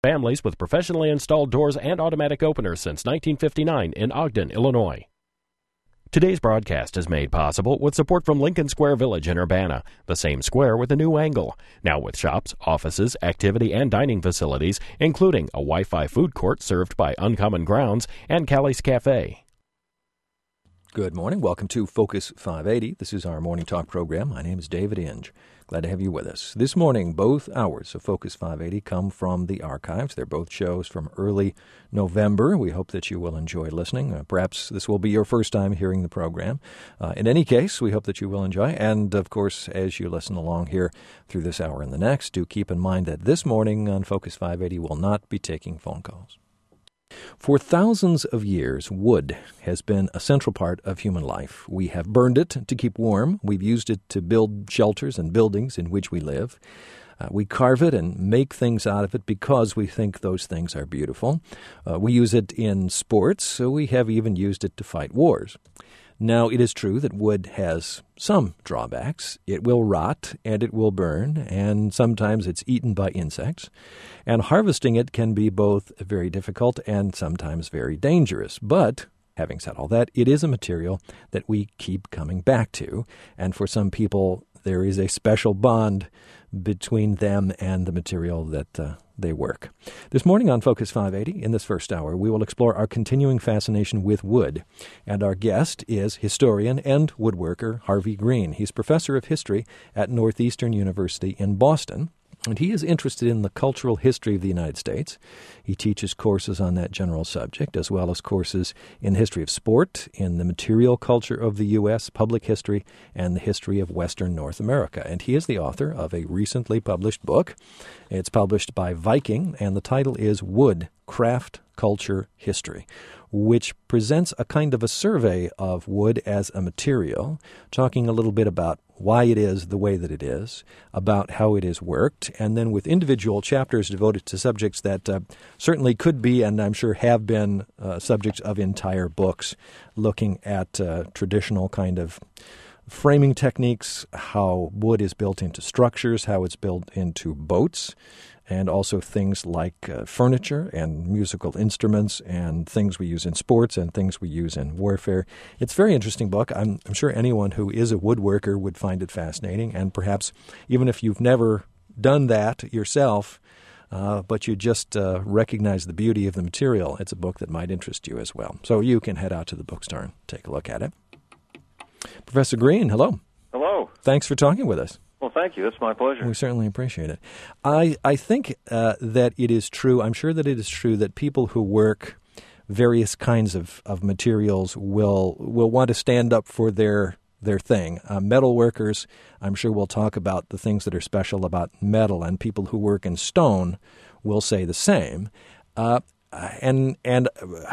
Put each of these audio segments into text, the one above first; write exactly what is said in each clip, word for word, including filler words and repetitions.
Families with professionally installed doors and automatic openers since nineteen fifty-nine in Ogden, Illinois. Today's broadcast is made possible with support from Lincoln Square Village in Urbana, the same square with a new angle, now with shops, offices, activity, and dining facilities, including a Wi-Fi food court served by Uncommon Grounds and Callie's Cafe. Good morning. Welcome to Focus five eighty. This is our morning talk program. My name is David Inge. Glad to have you with us. This morning, both hours of Focus five eighty come from the archives. They're both shows from early November. We hope that you will enjoy listening. Uh, perhaps this will be your first time hearing the program. Uh, in any case, we hope that you will enjoy. And, of course, as you listen along here through this hour and the next, do keep in mind that this morning on Focus five eighty will not be taking phone calls. For thousands of years, wood has been a central part of human life. We have burned it to keep warm. We've used it to build shelters and buildings in which we live. Uh, we carve it and make things out of it because we think those things are beautiful. Uh, we use it in sports, so we have even used it to fight wars. Now, it is true that wood has some drawbacks. It will rot and it will burn, and sometimes it's eaten by insects. And harvesting it can be both very difficult and sometimes very dangerous. But, having said all that, it is a material that we keep coming back to. And for some people, there is a special bond between them and the material that uh, they work. This morning on Focus five eighty, in this first hour, we will explore our continuing fascination with wood. And our guest is historian and woodworker Harvey Green. He's professor of history at Northeastern University in Boston. And he is interested in the cultural history of the United States. He teaches courses on that general subject, as well as courses in the history of sport, in the material culture of the U S, public history, and the history of Western North America. And he is the author of a recently published book. It's published by Viking, and the title is Wood, Craft, Culture, History, which presents a kind of a survey of wood as a material, talking a little bit about why it is the way that it is, about how it is worked, and then with individual chapters devoted to subjects that uh, certainly could be, and I'm sure have been, uh, subjects of entire books, looking at uh, traditional kind of framing techniques, how wood is built into structures, how it's built into boats, and also things like uh, furniture and musical instruments and things we use in sports and things we use in warfare. It's a very interesting book. I'm, I'm sure anyone who is a woodworker would find it fascinating, and perhaps even if you've never done that yourself, uh, but you just uh, recognize the beauty of the material, it's a book that might interest you as well. So you can head out to the bookstore and take a look at it. Professor Green, hello. Hello. Thanks for talking with us. Well, thank you. It's my pleasure. We certainly appreciate it. I, I think uh, that it is true, I'm sure that it is true that people who work various kinds of, of materials will will want to stand up for their their thing. Uh, metal workers, I'm sure we'll talk about the things that are special about metal, and people who work in stone will say the same. Uh, And and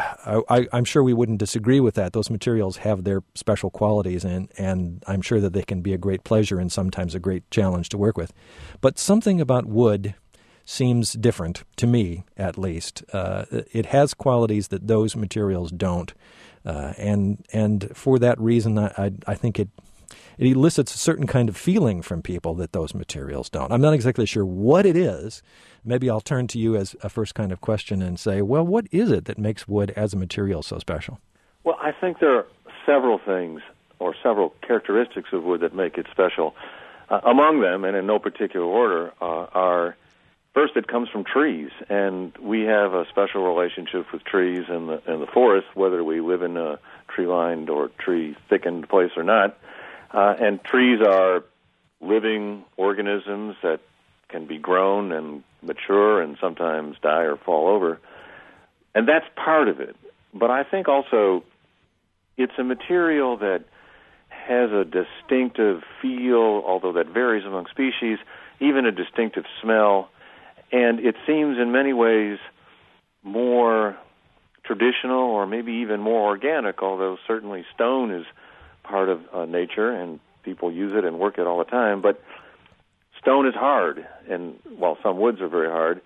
I, I'm sure we wouldn't disagree with that. Those materials have their special qualities, and, and I'm sure that they can be a great pleasure and sometimes a great challenge to work with. But something about wood seems different, to me at least. Uh, it has qualities that those materials don't. Uh, and and for that reason, I, I, I think it it elicits a certain kind of feeling from people that those materials don't. I'm not exactly sure what it is. Maybe I'll turn to you as a first kind of question and say, well, what is it that makes wood as a material so special? Well, I think there are several things or several characteristics of wood that make it special. Uh, among them, and in no particular order, uh, are, first, it comes from trees. And we have a special relationship with trees in the, in the forest, whether we live in a tree-lined or tree-thickened place or not. Uh, and trees are living organisms that can be grown and mature and sometimes die or fall over. And that's part of it. But I think also it's a material that has a distinctive feel, although that varies among species, even a distinctive smell. And it seems in many ways more traditional or maybe even more organic, although certainly stone is part of uh, nature and people use it and work it all the time. But stone is hard, and while some woods are very hard,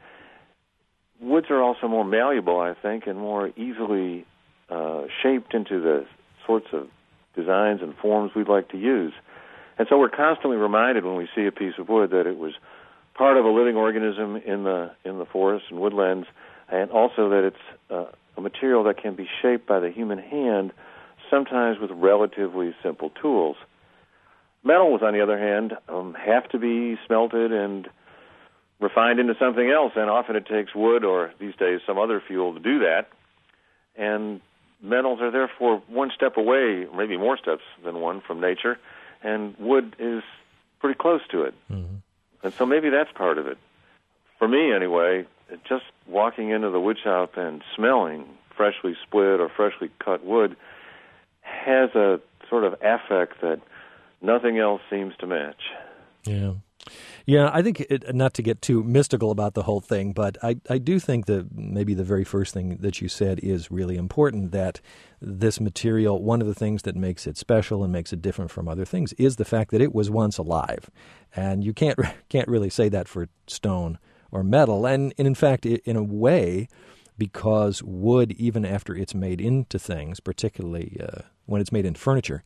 woods are also more malleable, I think, and more easily uh, shaped into the sorts of designs and forms we'd like to use. And so we're constantly reminded when we see a piece of wood that it was part of a living organism in the in the forest and woodlands, and also that it's uh, a material that can be shaped by the human hand, sometimes with relatively simple tools. Metals, on the other hand, um, have to be smelted and refined into something else, and often it takes wood or, these days, some other fuel to do that. And metals are therefore one step away, maybe more steps than one, from nature, and wood is pretty close to it. Mm-hmm. And so maybe that's part of it. For me, anyway, just walking into the wood shop and smelling freshly split or freshly cut wood has a sort of affect that nothing else seems to match. Yeah. Yeah, I think, it, not to get too mystical about the whole thing, but I, I do think that maybe the very first thing that you said is really important, that this material, one of the things that makes it special and makes it different from other things is the fact that it was once alive. And you can't can't really say that for stone or metal. And, and in fact, in a way, because wood, even after it's made into things, particularly uh, when it's made into furniture,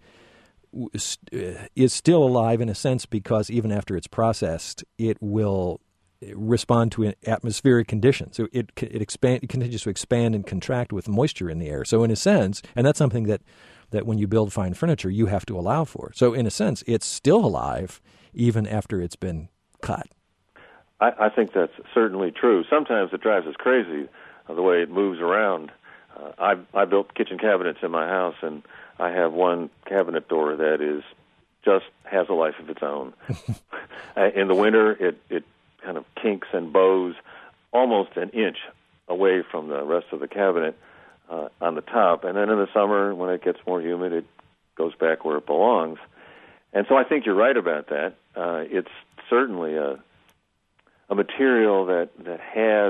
is still alive in a sense, because even after it's processed, it will respond to atmospheric conditions. So it it expand it continues to expand and contract with moisture in the air. So in a sense, and that's something that, that when you build fine furniture, you have to allow for. So in a sense, it's still alive even after it's been cut. I, I think that's certainly true. Sometimes it drives us crazy uh, the way it moves around. Uh, I I built kitchen cabinets in my house, and I have one cabinet door that is just has a life of its own. In the winter, it, it kind of kinks and bows almost an inch away from the rest of the cabinet uh, on the top. And then in the summer, when it gets more humid, it goes back where it belongs. And so I think you're right about that. Uh, it's certainly a a material that, that has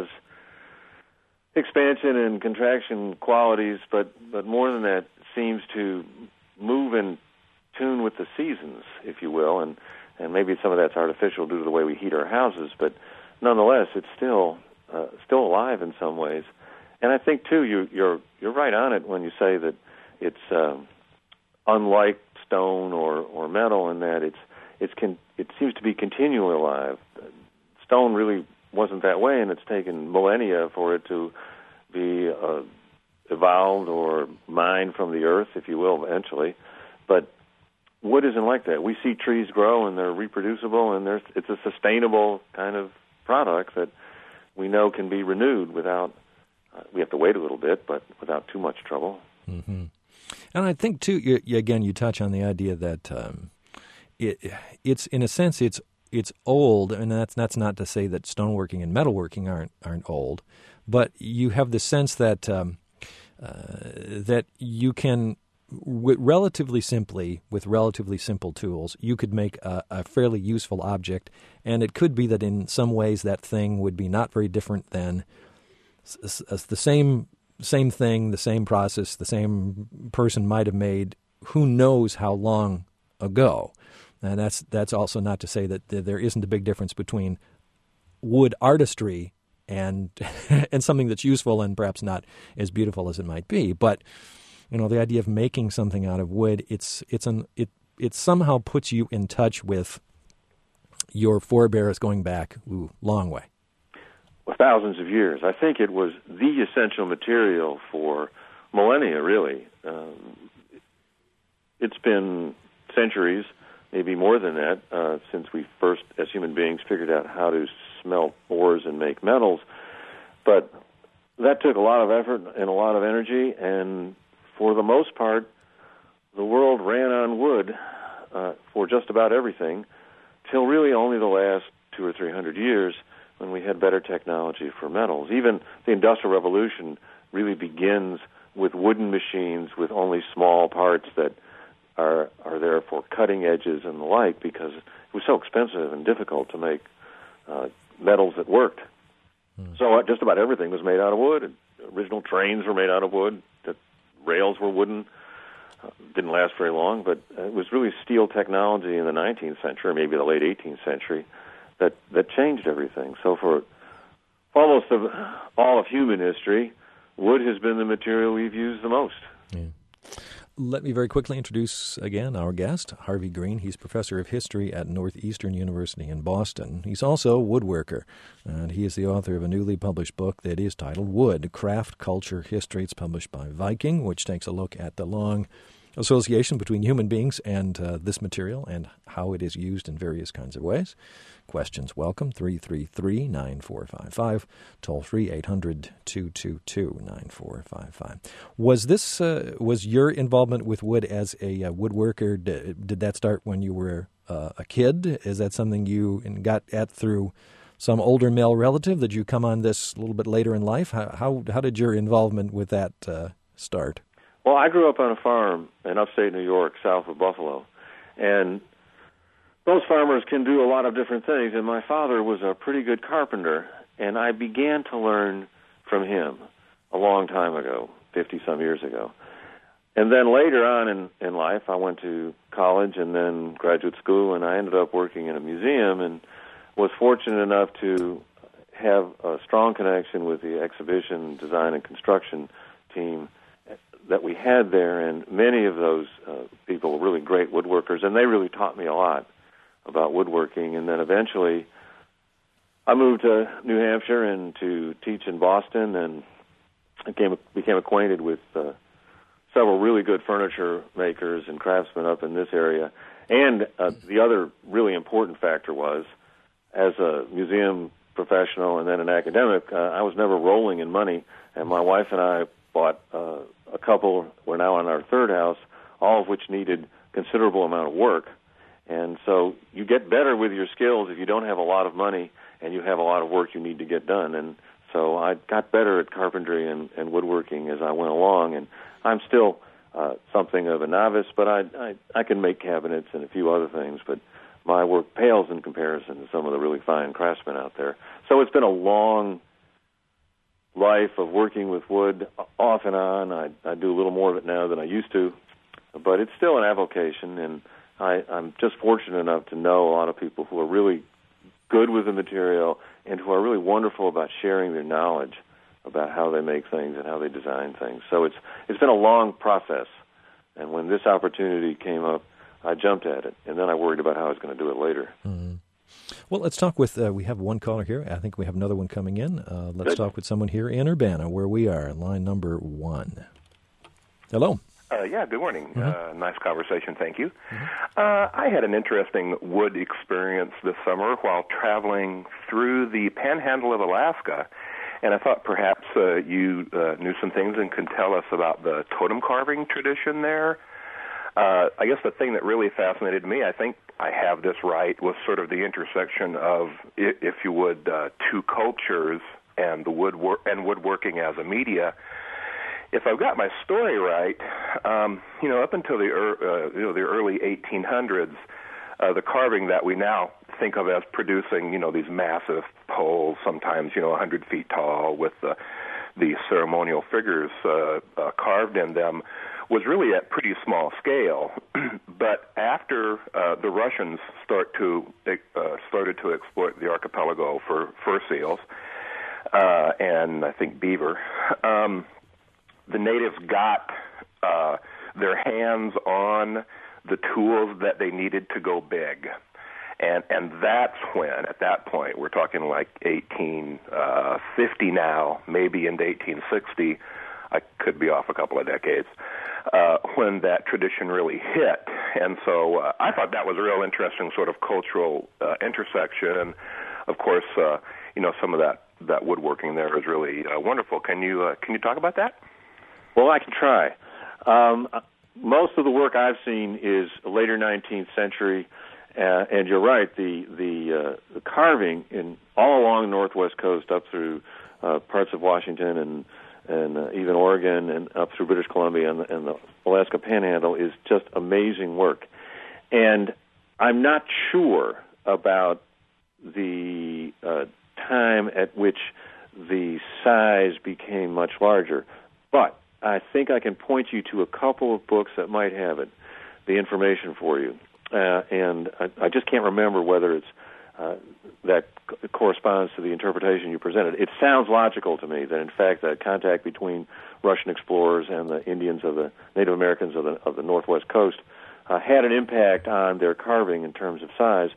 expansion and contraction qualities, but, but more than that, seems to move in tune with the seasons, if you will, and, and maybe some of that's artificial due to the way we heat our houses, but nonetheless, it's still uh, still alive in some ways. And I think too, you, you're you're right on it when you say that it's uh, unlike stone or, or metal in that it's it's con- it seems to be continually alive. Stone really wasn't that way, and it's taken millennia for it to be uh, evolved or mined from the earth, if you will, eventually. But wood isn't like that. We see trees grow, and they're reproducible, and there's, it's a sustainable kind of product that we know can be renewed without, uh, we have to wait a little bit, but without too much trouble. Mm-hmm. And I think, too, you, you, again, you touch on the idea that um, it, it's, in a sense, it's it's old, and that's that's not to say that stoneworking and metalworking aren't aren't old, but you have the sense that um, uh, that you can, w- relatively simply, with relatively simple tools, you could make a, a fairly useful object, and it could be that in some ways that thing would be not very different than s- s- the same same thing, the same process, the same person might have made who knows how long ago. And that's that's also not to say that there isn't a big difference between wood artistry and and something that's useful and perhaps not as beautiful as it might be. But you know, the idea of making something out of wood, it's it's an it it somehow puts you in touch with your forebears going back ooh, long way. Well, thousands of years. I think it was the essential material for millennia. Really, um, it's been centuries. Maybe more than that, uh, since we first, as human beings, figured out how to smelt ores and make metals. But that took a lot of effort and a lot of energy, and for the most part, the world ran on wood uh, for just about everything, till really only the last two or three hundred years, when we had better technology for metals. Even the Industrial Revolution really begins with wooden machines with only small parts that are are there for cutting edges and the like, because it was so expensive and difficult to make uh, metals that worked. Mm. So uh, just about everything was made out of wood. And original trains were made out of wood. The rails were wooden. Uh, didn't last very long, but it was really steel technology in the nineteenth century, maybe the late eighteenth century, that, that changed everything. So for almost of, all of human history, wood has been the material we've used the most. Yeah. Let me very quickly introduce again our guest, Harvey Green. He's professor of history at Northeastern University in Boston. He's also a woodworker, and he is the author of a newly published book that is titled Wood, Craft, Culture, History. It's published by Viking, which takes a look at the long association between human beings and uh, this material and how it is used in various kinds of ways. Questions welcome, three three three, nine four five five, toll free eight hundred, two two two, nine four five five. Was this, uh, was your involvement with wood as a uh, woodworker, did, did that start when you were uh, a kid? Is that something you got at through some older male relative? Did you come on this a little bit later in life? How how, how did your involvement with that uh, start? Well, I grew up on a farm in upstate New York, south of Buffalo, and those farmers can do a lot of different things, and my father was a pretty good carpenter, and I began to learn from him a long time ago, fifty-some years ago. And then later on in, in life, I went to college and then graduate school, and I ended up working in a museum and was fortunate enough to have a strong connection with the exhibition, design, and construction team that we had there, and many of those uh, people were really great woodworkers, and they really taught me a lot about woodworking. And then eventually I moved to New Hampshire and to teach in Boston, and became, became acquainted with uh, several really good furniture makers and craftsmen up in this area. And uh, the other really important factor was, as a museum professional and then an academic, uh, I was never rolling in money, and my wife and I bought uh, a couple, we're now on our third house, all of which needed considerable amount of work. And so you get better with your skills if you don't have a lot of money and you have a lot of work you need to get done. And so I got better at carpentry and, and woodworking as I went along, and I'm still uh, something of a novice, but I, I I can make cabinets and a few other things, but my work pales in comparison to some of the really fine craftsmen out there. So it's been a long life of working with wood off and on. I, I do a little more of it now than I used to, but it's still an avocation, and I, I'm just fortunate enough to know a lot of people who are really good with the material and who are really wonderful about sharing their knowledge about how they make things and how they design things. So it's it's been a long process, and when this opportunity came up, I jumped at it, and then I worried about how I was going to do it later. Mm-hmm. Well, let's talk with, uh, we have one caller here. I think we have another one coming in. Uh, let's Good. talk with someone here in Urbana, where we are, line number one. Hello. Uh, yeah, good morning. Mm-hmm. Uh, nice conversation, thank you. Mm-hmm. Uh, I had an interesting wood experience this summer while traveling through the panhandle of Alaska, and I thought perhaps uh, you uh, knew some things and could tell us about the totem carving tradition there. Uh, I guess the thing that really fascinated me, I think I have this right, was sort of the intersection of, if you would, uh, two cultures and the woodwork and woodworking as a media. If I've got my story right, um, you know, up until the uh, you know the early eighteen hundreds, uh, the carving that we now think of as producing, you know, these massive poles, sometimes you know one hundred feet tall, with the the ceremonial figures uh, uh, carved in them, was really at pretty small scale. But after uh, the Russians start to uh, started to exploit the archipelago for fur seals uh, and I think beaver, um, the natives got uh, their hands on the tools that they needed to go big. And and that's when, at that point, we're talking like eighteen fifty now, maybe into eighteen sixty, I could be off a couple of decades, uh, when that tradition really hit. And so uh, I thought that was a real interesting sort of cultural uh, intersection. And, of course, uh, you know, some of that, that woodworking there is really uh, wonderful. Can you uh, can you talk about that? Well, I can try. Um, most of the work I've seen is later nineteenth century, uh, and you're right, the the, uh, the carving in all along the Northwest Coast up through uh, parts of Washington and and uh, even Oregon and up through British Columbia and the, and the Alaska Panhandle is just amazing work. And I'm not sure about the uh, time at which the size became much larger, but I think I can point you to a couple of books that might have it, the information for you. Uh, and I, I just can't remember whether it's uh, that c- corresponds to the interpretation you presented. It sounds logical to me that, in fact, the contact between Russian explorers and the Indians of the Native Americans of the of the Northwest coast uh, had an impact on their carving in terms of size.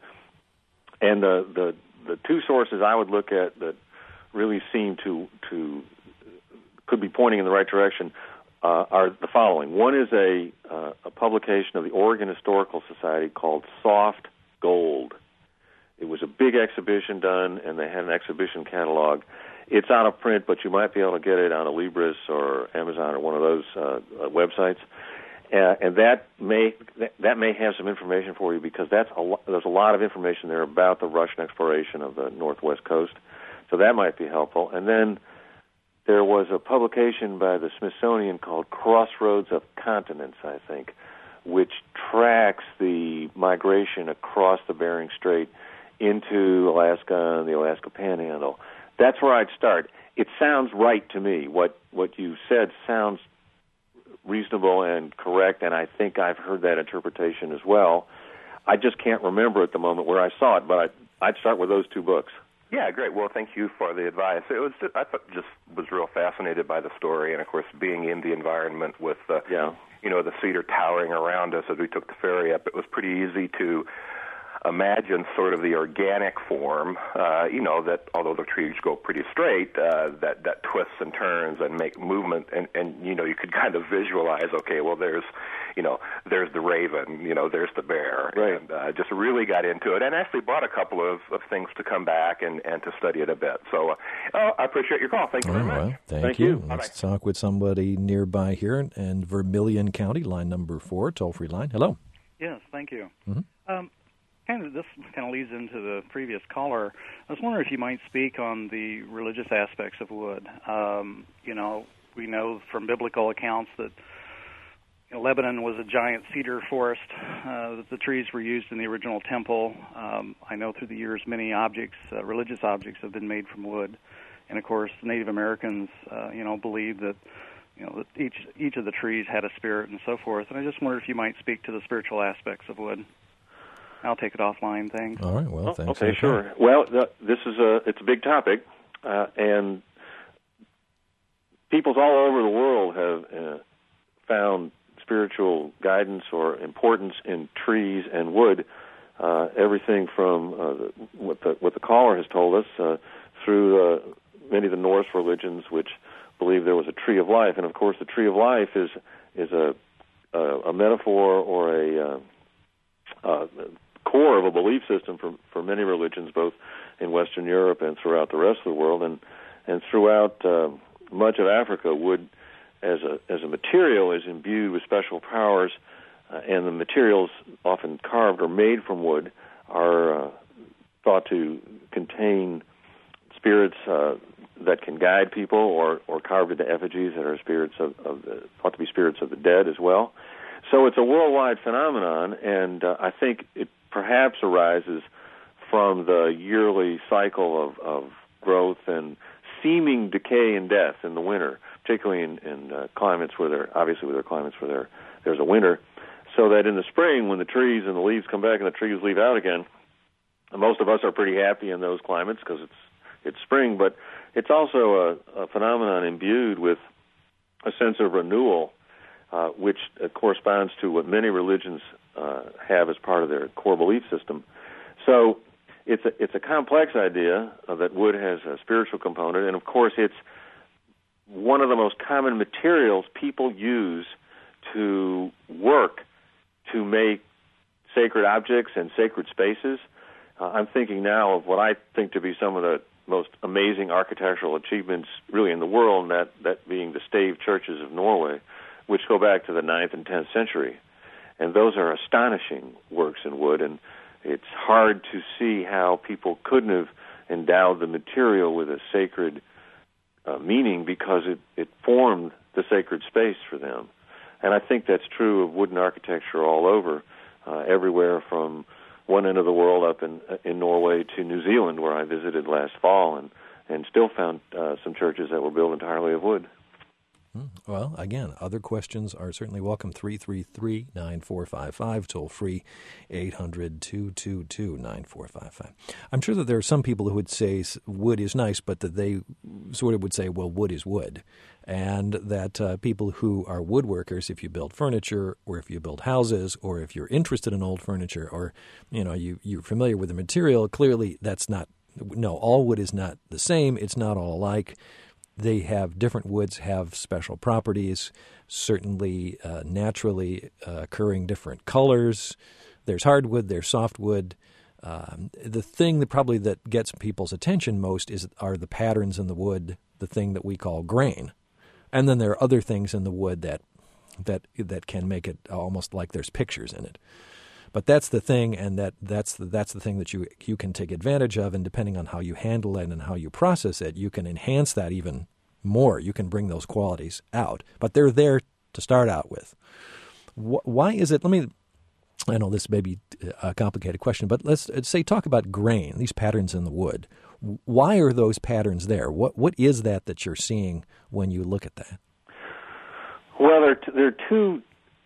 And the the the two sources I would look at that really seem to to could be pointing in the right direction uh, are the following. One is a uh, a publication of the Oregon Historical Society called Soft Gold. It was a big exhibition done, and they had an exhibition catalog. It's out of print, but you might be able to get it on a Libris or Amazon or one of those uh, uh, websites. Uh, and that may that, that may have some information for you, because that's a lo- there's a lot of information there about the Russian exploration of the Northwest coast. So that might be helpful. And then there was a publication by the Smithsonian called Crossroads of Continents, I think, which tracks the migration across the Bering Strait into Alaska and the Alaska Panhandle. That's where I'd start. It sounds right to me. What what you said sounds reasonable and correct, and I think I've heard that interpretation as well. I just can't remember at the moment where I saw it, but I'd, I'd start with those two books. Yeah, great. Well, thank you for the advice. It was just, I thought, just was real fascinated by the story, and of course, being in the environment with the, yeah. you know, the cedar towering around us as we took the ferry up. It was pretty easy to imagine sort of the organic form, uh, you know, that although the trees go pretty straight, uh, that, that twists and turns and make movement, and, and, you know, you could kind of visualize, okay, well, there's, you know, there's the raven, you know, there's the bear, right. and uh, just really got into it, and actually bought a couple of, of things to come back and, and to study it a bit. So uh, I appreciate your call. Thank you very much. Well, thank, thank you. you. Let's talk with somebody nearby here in Vermilion County, line number four, toll-free line. Hello. Yes, thank you. Mm-hmm. Um, kind of this kind of leads into the previous caller. I was wondering if you might speak on the religious aspects of wood. Um, you know, we know from biblical accounts that you know, Lebanon was a giant cedar forest, uh, that the trees were used in the original temple. Um, I know through the years many objects, uh, religious objects, have been made from wood. And, of course, Native Americans, uh, you know, believe that, you know, that each, each of the trees had a spirit and so forth. And I just wondered if you might speak to the spiritual aspects of wood. I'll take it offline. Thanks. All right. Well, oh, thanks. Okay, sure. Well, the, this is a it's a big topic, uh, and peoples all over the world have uh, found spiritual guidance or importance in trees and wood. Uh, everything from uh, the, what the what the caller has told us uh, through uh, many of the Norse religions, which believe there was a tree of life, and of course, the tree of life is is a a, a metaphor or a uh, uh, core of a belief system for for many religions, both in Western Europe and throughout the rest of the world, and and throughout uh, much of Africa, wood as a as a material is imbued with special powers, uh, and the materials often carved or made from wood are uh, thought to contain spirits uh, that can guide people, or or carved into effigies that are spirits of, of the, thought to be spirits of the dead as well. So it's a worldwide phenomenon, and uh, I think it perhaps arises from the yearly cycle of, of growth and seeming decay and death in the winter, particularly in, in uh, climates where there, obviously where there are climates where there, there's a winter, so that in the spring, when the trees and the leaves come back and the trees leave out again, most of us are pretty happy in those climates because it's it's spring, but it's also a, a phenomenon imbued with a sense of renewal, uh, which uh, corresponds to what many religions uh, have as part of their core belief system. So it's a, it's a complex idea uh, that wood has a spiritual component, and of course it's one of the most common materials people use to work to make sacred objects and sacred spaces. Uh, I'm thinking now of what I think to be some of the most amazing architectural achievements really in the world, and that, that being the stave churches of Norway, which go back to the ninth and tenth century. And those are astonishing works in wood, and it's hard to see how people couldn't have endowed the material with a sacred uh, meaning, because it, it formed the sacred space for them. And I think that's true of wooden architecture all over, uh, everywhere from one end of the world up in in Norway to New Zealand, where I visited last fall, and, and still found uh, some churches that were built entirely of wood. Well, again, other questions are certainly welcome. three three three, nine four five five, toll free, eight hundred, two two two, nine four five five. I'm sure that there are some people who would say wood is nice, but that they sort of would say, well, wood is wood. And that uh, people who are woodworkers, if you build furniture or if you build houses or if you're interested in old furniture or, you know, you, you're familiar with the material, clearly that's not, no, all wood is not the same. It's not all alike. They have different woods have special properties, certainly uh, naturally uh, occurring different colors. There's hardwood, there's softwood. Um, the thing that probably that gets people's attention most is are the patterns in the wood, the thing that we call grain. And then there are other things in the wood that that that can make it almost like there's pictures in it. But that's the thing, and that that's the, that's the thing that you you can take advantage of, and depending on how you handle it and how you process it, you can enhance that even more. You can bring those qualities out. But they're there to start out with. Why is it, let me, I know this may be a complicated question, but let's say talk about grain, these patterns in the wood. Why are those patterns there? What What is that that you're seeing when you look at that? Well, there, there are two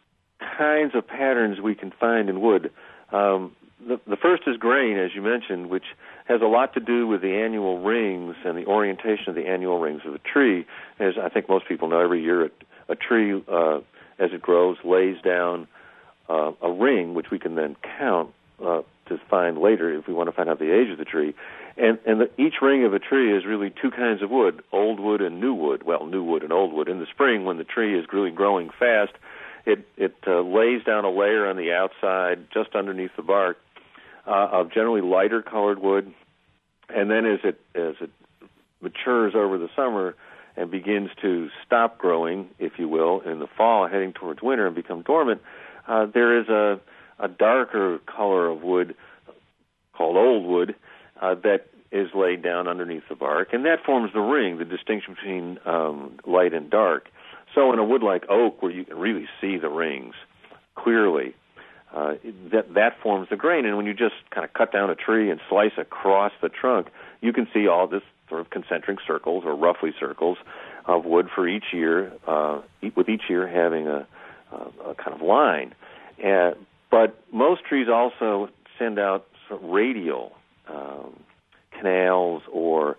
kinds of patterns we can find in wood. Um, the, the first is grain, as you mentioned, which has a lot to do with the annual rings and the orientation of the annual rings of the tree. As I think most people know, every year a, a tree, uh, as it grows, lays down uh, a ring, which we can then count uh, to find later if we want to find out the age of the tree. And, and the, each ring of a tree is really two kinds of wood, old wood and new wood. Well, new wood and old wood. In the spring, when the tree is really growing fast, It, it uh, lays down a layer on the outside, just underneath the bark, uh, of generally lighter colored wood, and then as it as it matures over the summer and begins to stop growing, if you will, in the fall, heading towards winter and become dormant, uh, there is a, a darker color of wood called old wood uh, that is laid down underneath the bark, and that forms the ring, the distinction between um, light and dark. So in a wood like oak, where you can really see the rings clearly, uh, that that forms the grain. And when you just kind of cut down a tree and slice across the trunk, you can see all this sort of concentric circles or roughly circles of wood for each year, uh, with each year having a, a, a kind of line. Uh, but most trees also send out sort of radial um, canals or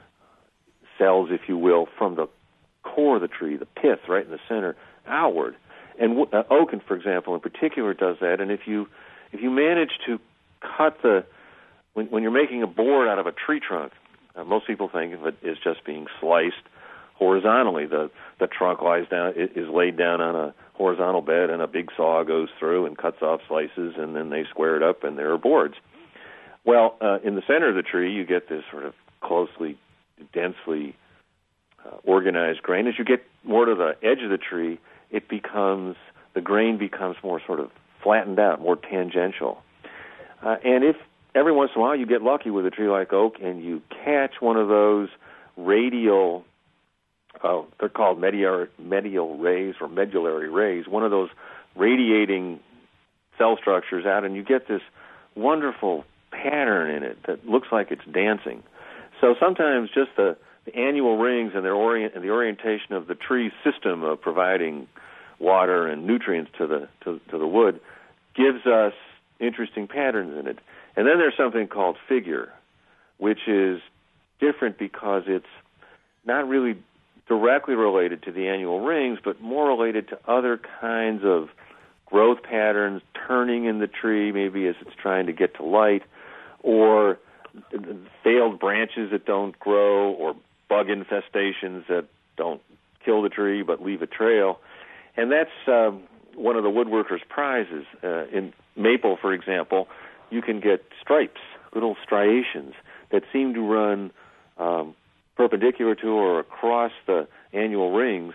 cells, if you will, from the core of the tree, the pith right in the center, outward. And uh, oak, for example, in particular, does that. And if you if you manage to cut the when, when you're making a board out of a tree trunk, uh, most people think of it as just being sliced horizontally. The the trunk lies down is laid down on a horizontal bed, and a big saw goes through and cuts off slices, and then they square it up, and there are boards. Well, uh, in the center of the tree, you get this sort of closely, densely uh, organized grain. As you get more to the edge of the tree, it becomes the grain becomes more sort of flattened out, more tangential. Uh, and if every once in a while you get lucky with a tree like oak, and you catch one of those radial, uh, they're called medial, medial rays or medullary rays, one of those radiating cell structures out, and you get this wonderful pattern in it that looks like it's dancing. So sometimes just the, the annual rings and their orient and the orientation of the tree system of providing water and nutrients to the to, to the wood gives us interesting patterns in it. And then there's something called figure, which is different because it's not really directly related to the annual rings, but more related to other kinds of growth patterns, turning in the tree, maybe as it's trying to get to light, or failed branches that don't grow, or bug infestations that don't kill the tree but leave a trail. And that's um, one of the woodworker's prizes. Uh, in maple, for example, you can get stripes, little striations that seem to run um, perpendicular to or across the annual rings,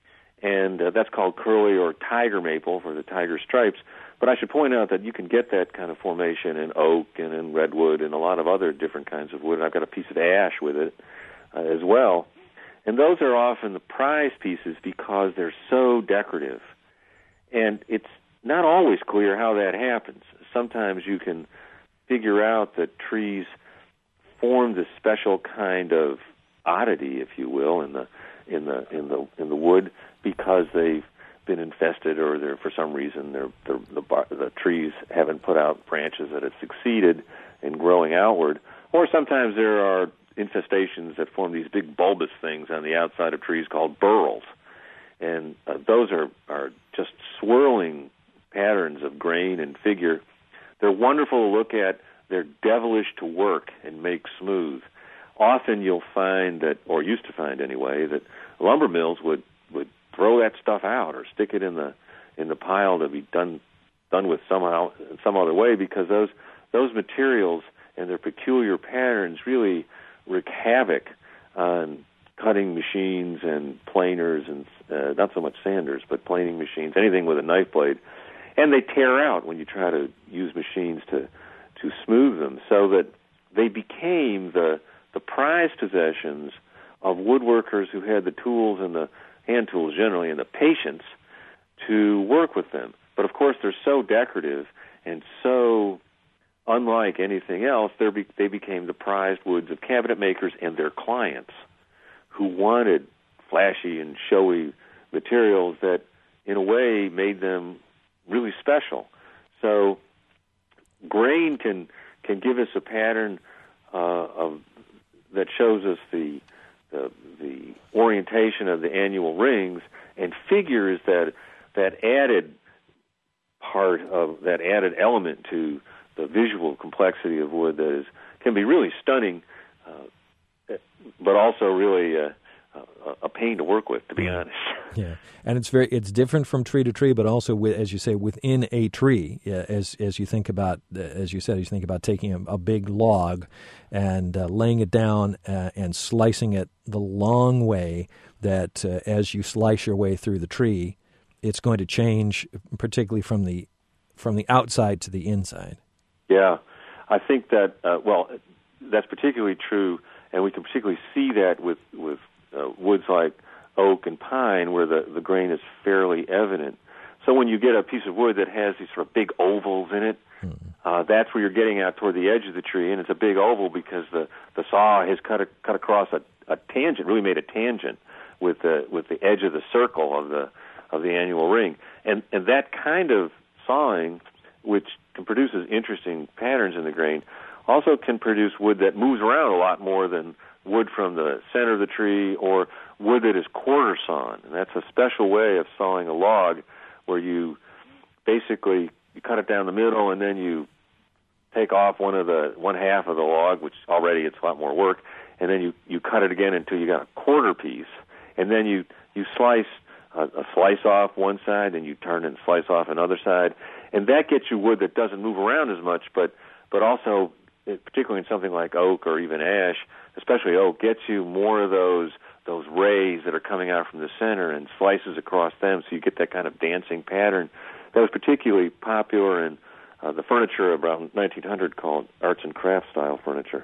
and uh, that's called curly or tiger maple for the tiger stripes. But I should point out that you can get that kind of formation in oak and in redwood and a lot of other different kinds of wood. And I've got a piece of ash with it uh, as well. And those are often the prize pieces because they're so decorative. And it's not always clear how that happens. Sometimes you can figure out that trees form this special kind of oddity, if you will, in the in the in the in the wood because they've been infested, or they're for some reason they're, they're, the bar, the trees haven't put out branches that have succeeded in growing outward, or sometimes there are infestations that form these big bulbous things on the outside of trees called burls, and uh, those are are just swirling patterns of grain and figure. They're wonderful to look at. They're devilish to work and make smooth. Often you'll find that, or used to find anyway, that lumber mills would, would throw that stuff out or stick it in the in the pile to be done done with somehow some other way, because those those materials and their peculiar patterns really wreak havoc on cutting machines and planers and uh, not so much sanders, but planing machines, anything with a knife blade, and they tear out when you try to use machines to to smooth them, so that they became the the prized possessions of woodworkers who had the tools and the hand tools generally and the patience to work with them. But of course, they're so decorative and so unlike anything else, be, they became the prized woods of cabinet makers and their clients, who wanted flashy and showy materials that, in a way, made them really special. So grain can can give us a pattern uh, of that shows us the, the the orientation of the annual rings, and figure is that that added part of that added element to the visual complexity of wood that is can be really stunning, uh, but also really uh, a, a pain to work with, to be honest. Yeah, and it's very it's different from tree to tree, but also with, as you say, within a tree. Yeah, as as you think about, as you said, you think about taking a, a big log and uh, laying it down uh, and slicing it the long way. That uh, as you slice your way through the tree, it's going to change, particularly from the from the outside to the inside. Yeah, I think that uh, well, that's particularly true, and we can particularly see that with with uh, woods like oak and pine, where the, the grain is fairly evident. So when you get a piece of wood that has these sort of big ovals in it, mm-hmm. uh, that's where you're getting out toward the edge of the tree, and it's a big oval because the, the saw has cut a, cut across a, a tangent, really made a tangent with the with the edge of the circle of the of the annual ring, and and that kind of sawing, which can produces interesting patterns in the grain, also can produce wood that moves around a lot more than wood from the center of the tree, or wood that is quarter sawn. And that's a special way of sawing a log, where you basically you cut it down the middle, and then you take off one of the one half of the log, which already it's a lot more work, and then you, you cut it again until you got a quarter piece, and then you you slice a, a slice off one side, and you turn it and slice off another side, and that gets you wood that doesn't move around as much, but but also, particularly in something like oak or even ash, especially oak, gets you more of those those rays that are coming out from the center and slices across them, so you get that kind of dancing pattern that was particularly popular in uh, the furniture around nineteen hundred called arts and crafts style furniture.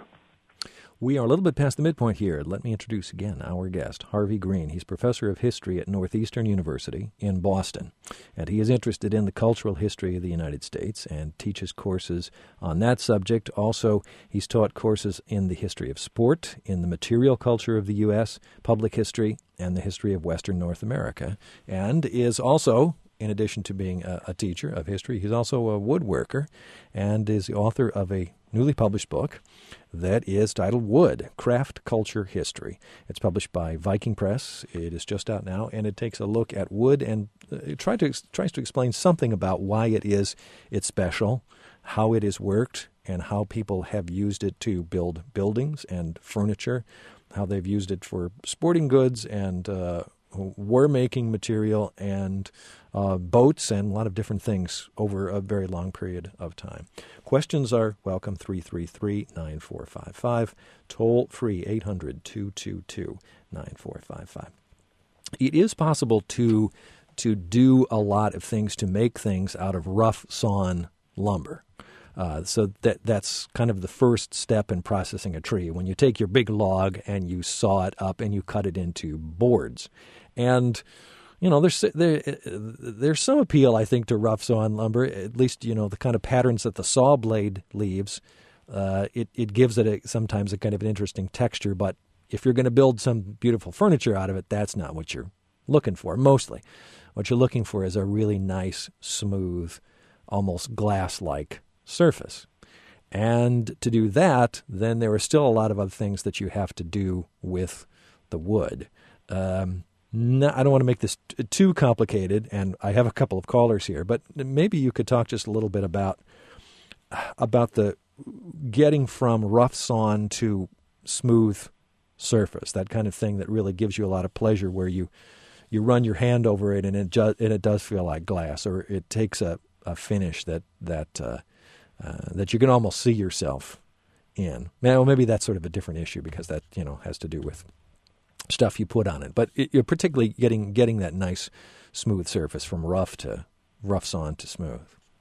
We are a little bit past the midpoint here. Let me introduce again our guest, Harvey Green. He's professor of history at Northeastern University in Boston, and he is interested in the cultural history of the United States and teaches courses on that subject. Also, he's taught courses in the history of sport, in the material culture of the U S, public history, and the history of Western North America, and is also, in addition to being a, a teacher of history, he's also a woodworker and is the author of a newly published book that is titled Wood, Craft Culture History. It's published by Viking Press. It is just out now, and it takes a look at wood and uh, try to, tries to explain something about why it is it's special, how it is worked, and how people have used it to build buildings and furniture, how they've used it for sporting goods and uh, war-making material and uh, boats and a lot of different things over a very long period of time. Questions are welcome, three three three, nine four five five, toll-free eight hundred, two two two, nine four five five. It is possible to to do a lot of things, to make things out of rough sawn lumber. Uh, so that that's kind of the first step in processing a tree. When you take your big log and you saw it up and you cut it into boards. And, you know, there's there, there's some appeal, I think, to rough sawn lumber, at least, you know, the kind of patterns that the saw blade leaves. Uh, it, it gives it a, sometimes a kind of an interesting texture, but if you're going to build some beautiful furniture out of it, that's not what you're looking for, mostly. What you're looking for is a really nice, smooth, almost glass-like surface. And to do that, then there are still a lot of other things that you have to do with the wood. Um, no, I don't want to make this t- too complicated, and I have a couple of callers here, but maybe you could talk just a little bit about about the getting from rough sawn to smooth surface, that kind of thing that really gives you a lot of pleasure, where you you run your hand over it and it ju- and it does feel like glass, or it takes a, a finish that that uh, uh, that you can almost see yourself in. Now, maybe that's sort of a different issue because that, you know, has to do with stuff you put on it. But it, you're particularly getting getting that nice smooth surface from rough to rough sawn to smooth.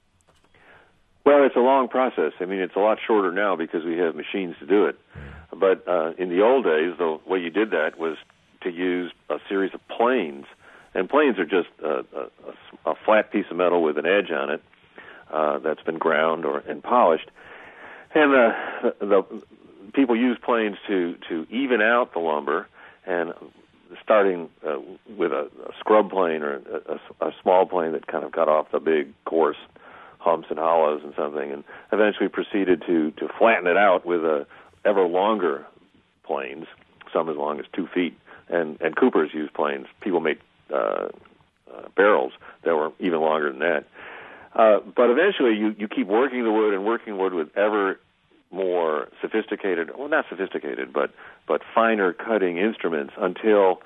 Well, it's a long process. I mean, it's a lot shorter now because we have machines to do it. Mm. But uh, in the old days, the way you did that was to use a series of planes. And planes are just a, a, a flat piece of metal with an edge on it uh, that's been ground or and polished. And uh, the, the people use planes to, to even out the lumber, and starting uh, with a, a scrub plane or a, a, a small plane that kind of got off the big, coarse humps and hollows and something, and eventually proceeded to, to flatten it out with a ever longer planes, some as long as two feet. And, and Coopers used planes. People made uh, uh, barrels that were even longer than that. Uh, but eventually you, you keep working the wood and working wood with ever more sophisticated, well, not sophisticated, but, but finer cutting instruments until,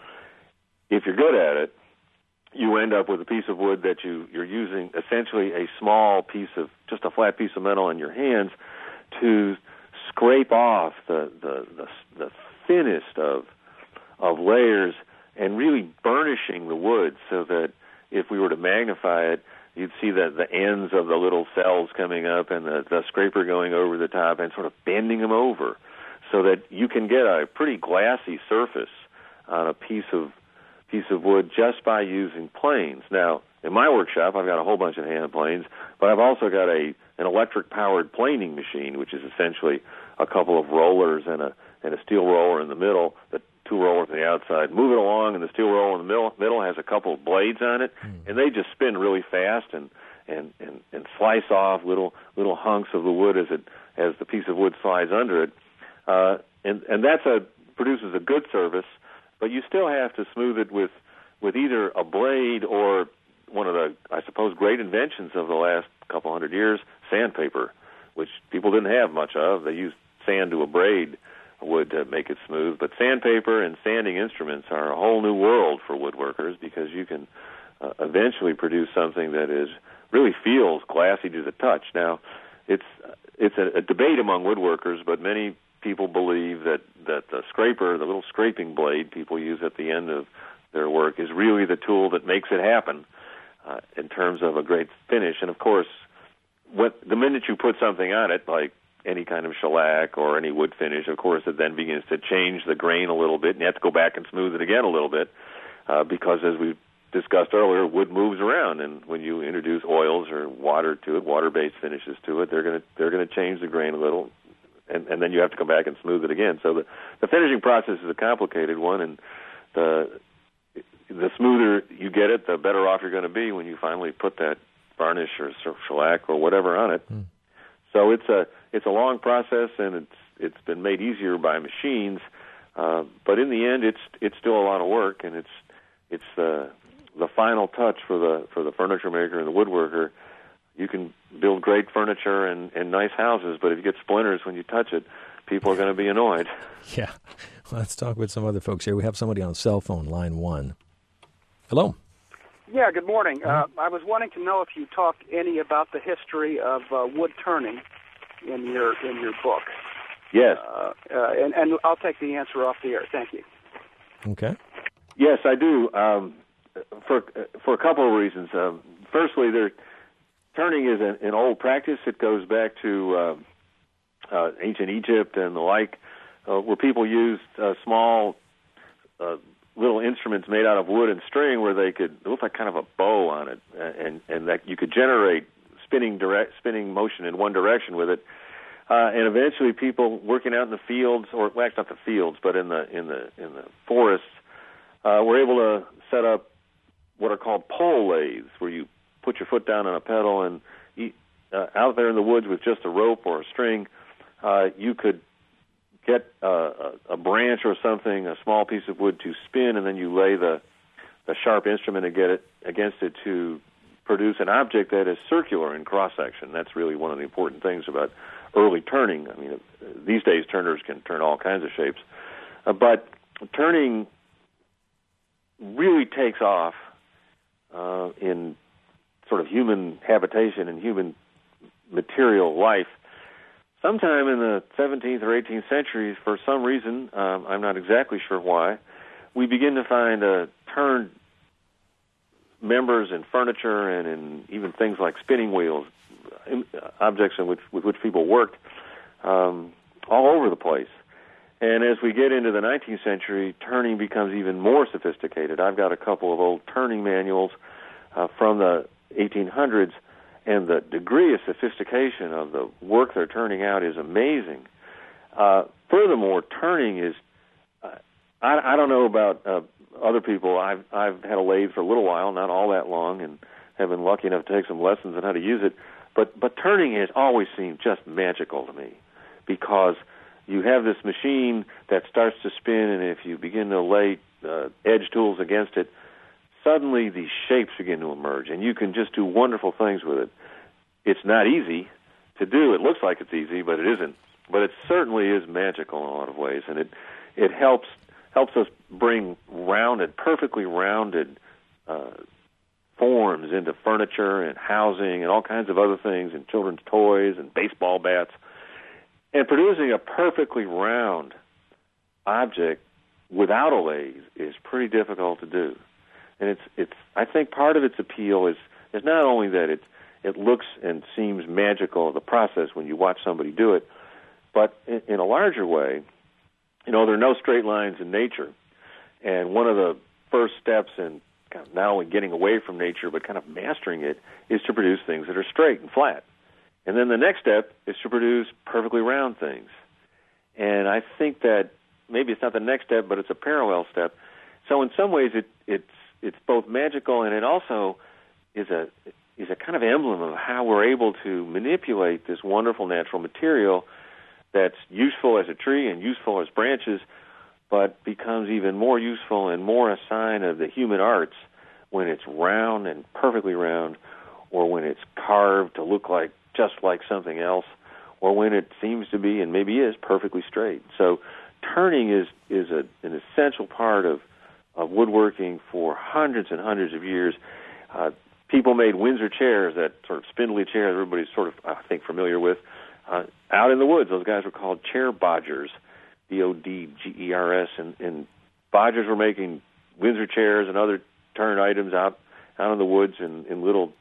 if you're good at it, you end up with a piece of wood that you, you're using essentially a small piece of, just a flat piece of metal in your hands to scrape off the, the, the, the thinnest of, of layers and really burnishing the wood so that if we were to magnify it, you'd see the, the ends of the little cells coming up and the, the scraper going over the top and sort of bending them over so that you can get a pretty glassy surface on a piece of piece of wood just by using planes. Now, in my workshop, I've got a whole bunch of hand planes, but I've also got a an electric-powered planing machine, which is essentially a couple of rollers and a and a steel roller in the middle, the two rollers on the outside. Move it along, and the steel roller in the middle, middle has a couple of blades on it, mm. and they just spin really fast and, and, and, and slice off little little hunks of the wood as it as the piece of wood slides under it. Uh, and and that's a produces a good service. But you still have to smooth it with, with either a blade or one of the, I suppose, great inventions of the last couple hundred years, sandpaper, which people didn't have much of. They used sand to abrade wood to make it smooth. But sandpaper and sanding instruments are a whole new world for woodworkers because you can uh, eventually produce something that is really feels glassy to the touch. Now, it's it's a, a debate among woodworkers, but many people believe that, that the scraper, the little scraping blade people use at the end of their work, is really the tool that makes it happen uh, in terms of a great finish. And, of course, what, the minute you put something on it, like any kind of shellac or any wood finish, of course, it then begins to change the grain a little bit, and you have to go back and smooth it again a little bit uh, because, as we discussed earlier, wood moves around, and when you introduce oils or water to it, water-based finishes to it, they're going to they're going to change the grain a little. And, and then you have to come back and smooth it again. So the, the finishing process is a complicated one, and the the smoother you get it, the better off you're going to be when you finally put that varnish or shellac or whatever on it. Mm. So it's a it's a long process, and it's it's been made easier by machines. Uh, but in the end, it's it's still a lot of work, and it's it's the the final touch for the for the furniture maker and the woodworker. You can build great furniture and, and nice houses, but if you get splinters when you touch it, people are going to be annoyed. Yeah. Let's talk with some other folks here. We have somebody on cell phone, line one. Hello. Yeah, good morning. Uh, I was wanting to know if you talked any about the history of uh, wood turning in your in your book. Yes. Uh, uh, and, and I'll take the answer off the air. Thank you. Okay. Yes, I do. Um, for for a couple of reasons. Um, firstly, there. Turning is an, an old practice. It goes back to uh, uh, ancient Egypt and the like, uh, where people used uh, small uh, little instruments made out of wood and string where they could, it looked like kind of a bow on it, and, and that you could generate spinning direct, spinning motion in one direction with it. Uh, and eventually, people working out in the fields, or well, not the fields, but in the in the in the forests, uh, were able to set up what are called pole lathes, where you put your foot down on a pedal, and you, uh, out there in the woods with just a rope or a string, uh, you could get uh, a, a branch or something, a small piece of wood to spin, and then you lay the the sharp instrument and get it against it to produce an object that is circular in cross section. That's really one of the important things about early turning. I mean, these days turners can turn all kinds of shapes, uh, but turning really takes off uh, in sort of human habitation and human material life. Sometime in the seventeenth or eighteenth centuries, for some reason, um, I'm not exactly sure why, we begin to find uh, turned members in furniture and in even things like spinning wheels, objects in which, with which people worked, um, all over the place. And as we get into the nineteenth century, turning becomes even more sophisticated. I've got a couple of old turning manuals uh, from the eighteen hundreds, and the degree of sophistication of the work they're turning out is amazing. Uh, furthermore, turning is, uh, I, I don't know about uh, other people. I've, I've had a lathe for a little while, not all that long, and have been lucky enough to take some lessons on how to use it. But, but turning has always seemed just magical to me, because you have this machine that starts to spin, and if you begin to lay uh, edge tools against it, suddenly these shapes begin to emerge, and you can just do wonderful things with it. It's not easy to do. It looks like it's easy, but it isn't. But it certainly is magical in a lot of ways, and it it helps helps us bring rounded, perfectly rounded uh, forms into furniture and housing and all kinds of other things, and children's toys and baseball bats. And producing a perfectly round object without a lathe is pretty difficult to do. And it's it's I think part of its appeal is is not only that it it looks and seems magical, the process when you watch somebody do it, but in, in a larger way, you know, there are no straight lines in nature. And one of the first steps in kind of not only getting away from nature but kind of mastering it is to produce things that are straight and flat. And then the next step is to produce perfectly round things. And I think that maybe it's not the next step, but it's a parallel step. So in some ways it it's It's both magical, and it also is a is a kind of emblem of how we're able to manipulate this wonderful natural material that's useful as a tree and useful as branches, but becomes even more useful and more a sign of the human arts when it's round and perfectly round, or when it's carved to look like just like something else, or when it seems to be and maybe is perfectly straight. So turning is is a, an essential part of of woodworking for hundreds and hundreds of years. Uh, people made Windsor chairs, that sort of spindly chair everybody's sort of, I think, familiar with, uh, out in the woods. Those guys were called chair bodgers, B O D G E R S, and, and bodgers were making Windsor chairs and other turned items out, out in the woods in, in little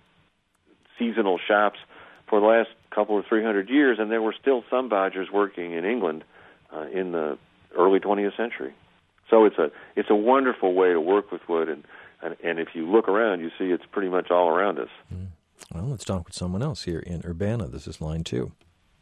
seasonal shops for the last couple or three hundred years, and there were still some bodgers working in England uh, in the early twentieth century. So it's a it's a wonderful way to work with wood, and, and, and if you look around, you see it's pretty much all around us. Mm. Well, let's talk with someone else here in Urbana. This is line two.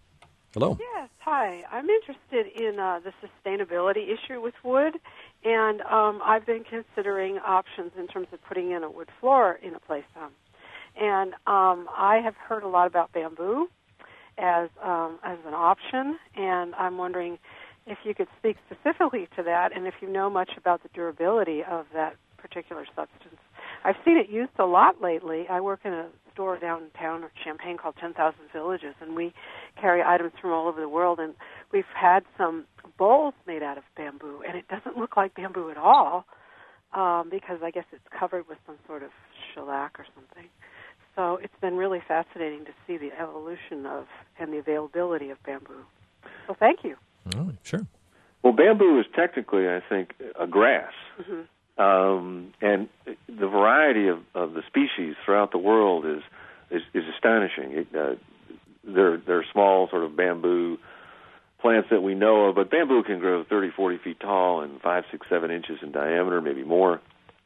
Hello. Yes, hi. I'm interested in uh, the sustainability issue with wood, and um, I've been considering options in terms of putting in a wood floor in a place. Um, and um, I have heard a lot about bamboo as um, as an option, and I'm wondering if you could speak specifically to that, and if you know much about the durability of that particular substance. I've seen it used a lot lately. I work in a store downtown in Champaign called ten thousand Villages, and we carry items from all over the world, and we've had some bowls made out of bamboo, and it doesn't look like bamboo at all, um, because I guess it's covered with some sort of shellac or something. So it's been really fascinating to see the evolution of and the availability of bamboo. So thank you. Oh, sure. Well, bamboo is technically, I think, a grass. Mm-hmm. Um, and the variety of, of the species throughout the world is is, is astonishing. It, uh, there, there are small sort of bamboo plants that we know of, but bamboo can grow thirty, forty feet tall and five, six, seven inches in diameter, maybe more.